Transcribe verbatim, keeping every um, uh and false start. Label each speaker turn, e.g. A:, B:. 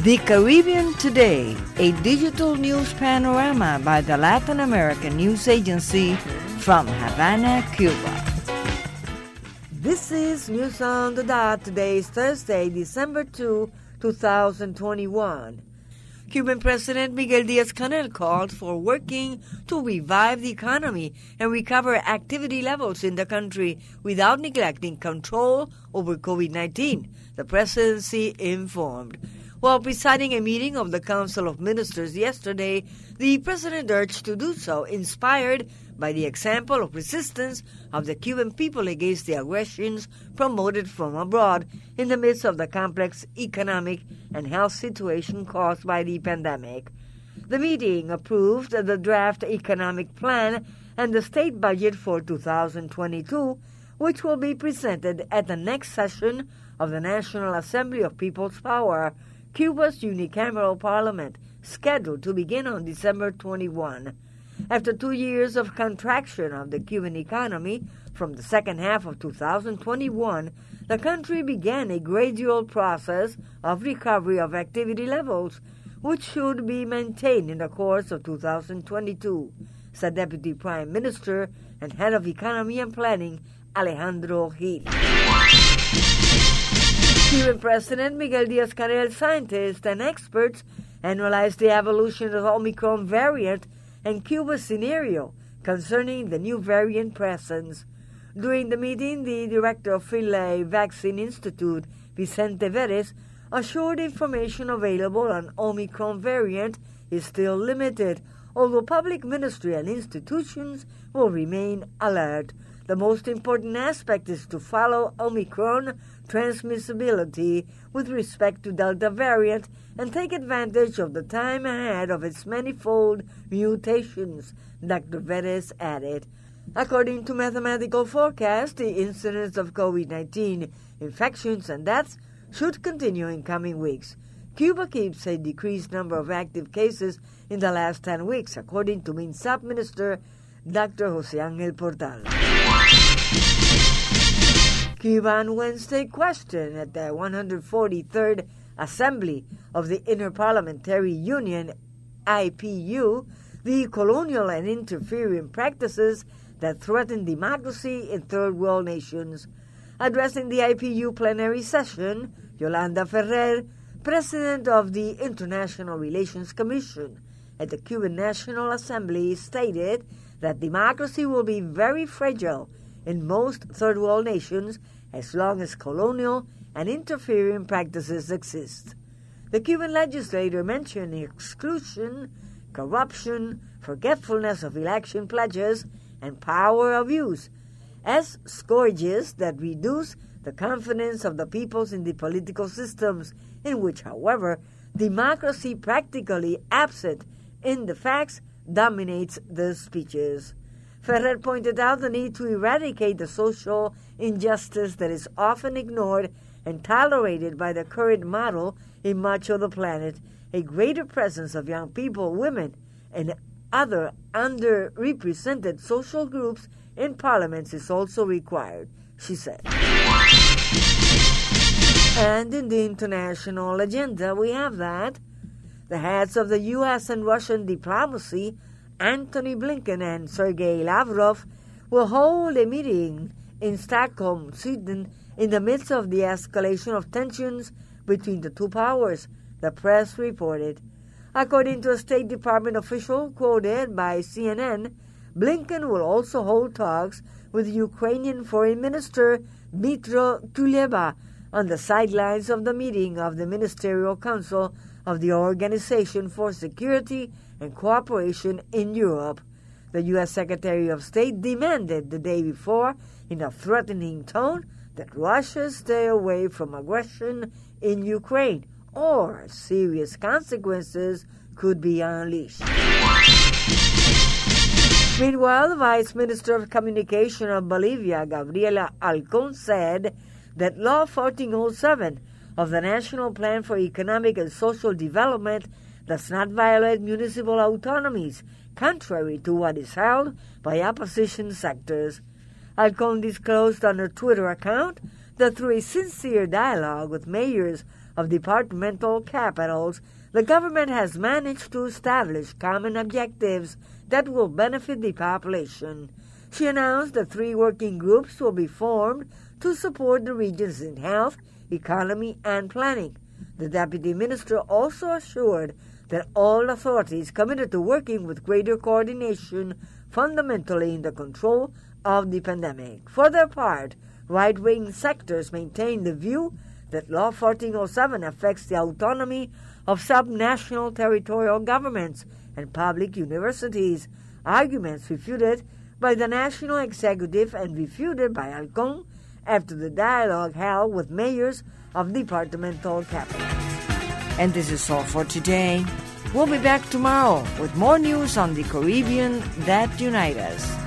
A: The Caribbean Today, a digital news panorama by the Latin American News Agency from Havana, Cuba. This is News on the Dot. Today is Thursday, December second, twenty twenty-one. Cuban President Miguel Diaz-Canel called for working to revive the economy and recover activity levels in the country without neglecting control over COVID nineteen, the presidency informed. While presiding a meeting of the Council of Ministers yesterday, the president urged to do so, inspired by the example of resistance of the Cuban people against the aggressions promoted from abroad in the midst of the complex economic and health situation caused by the pandemic. The meeting approved the draft economic plan and the state budget for two thousand twenty-two, which will be presented at the next session of the National Assembly of People's Power, Cuba's unicameral parliament, scheduled to begin on December twenty-first. After two years of contraction of the Cuban economy, from the second half of two thousand twenty-one, the country began a gradual process of recovery of activity levels, which should be maintained in the course of two thousand twenty-two, said Deputy Prime Minister and Head of Economy and Planning, Alejandro Gil. Cuban President Miguel Diaz-Canel, scientists and experts analyzed the evolution of the Omicron variant and Cuba's scenario concerning the new variant presence. During the meeting, the director of Finlay Vaccine Institute, Vicente Veres, assured information available on Omicron variant is still limited, although public ministry and institutions will remain alert. The most important aspect is to follow Omicron transmissibility with respect to Delta variant and take advantage of the time ahead of its manifold mutations, Doctor Veres added. According to mathematical forecasts, the incidence of COVID nineteen infections and deaths should continue in coming weeks. Cuba keeps a decreased number of active cases in the last ten weeks, according to MINSAP Minister Doctor José Ángel Portal. Cuba on Wednesday questioned at the one hundred forty-third Assembly of the Interparliamentary Union, I P U, the colonial and interfering practices that threaten democracy in third world nations. Addressing the I P U plenary session, Yolanda Ferrer, president of the International Relations Commission at the Cuban National Assembly, stated that democracy will be very fragile in most third world nations as long as colonial and interfering practices exist. The Cuban legislator mentioned exclusion, corruption, forgetfulness of election pledges, and power abuse as scourges that reduce the confidence of the peoples in the political systems, in which, however, democracy practically absent in the facts dominates the speeches. Ferrer pointed out the need to eradicate the social injustice that is often ignored and tolerated by the current model in much of the planet. A greater presence of young people, women, and other underrepresented social groups in parliaments is also required, she said. And in the international agenda, we have that the heads of the U S and Russian diplomacy, Antony Blinken and Sergei Lavrov, will hold a meeting in Stockholm, Sweden, in the midst of the escalation of tensions between the two powers, the press reported. According to a State Department official quoted by C N N, Blinken will also hold talks with Ukrainian Foreign Minister Dmytro Kuleba on the sidelines of the meeting of the Ministerial Council of the Organization for Security and Cooperation in Europe. The U S Secretary of State demanded the day before, in a threatening tone, that Russia stay away from aggression in Ukraine, or serious consequences could be unleashed. Meanwhile, the Vice Minister of Communication of Bolivia, Gabriela Alcón, said that Law fourteen oh seven of the National Plan for Economic and Social Development does not violate municipal autonomies, contrary to what is held by opposition sectors. Alcón disclosed on her Twitter account that through a sincere dialogue with mayors of departmental capitals, the government has managed to establish common objectives that will benefit the population. She announced that three working groups will be formed to support the regions in health, economy, and planning. The deputy minister also assured that all authorities committed to working with greater coordination fundamentally in the control of the pandemic. For their part, right-wing sectors maintain the view that Law fourteen oh seven affects the autonomy of subnational territorial governments and public universities, arguments refuted by the national executive and refuted by Halcon after the dialogue held with mayors of departmental capitals. And this is all for today. We'll be back tomorrow with more news on the Caribbean that unite us.